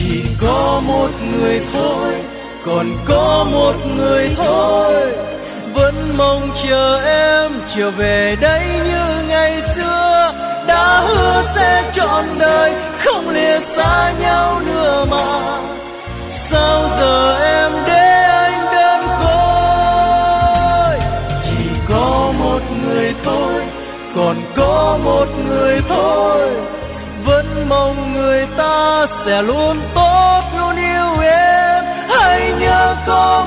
Chỉ có một người thôi, còn có một người thôi, vẫn mong chờ em trở về đây như ngày xưa. Đã hứa sẽ trọn đời không lìa xa nhau nữa mà, sao giờ em để anh đơn côi. Chỉ có một người thôi, còn có một người thôi, vẫn mong người ta sẽ luôn tốt luôn yêu em. Hãy nhớ có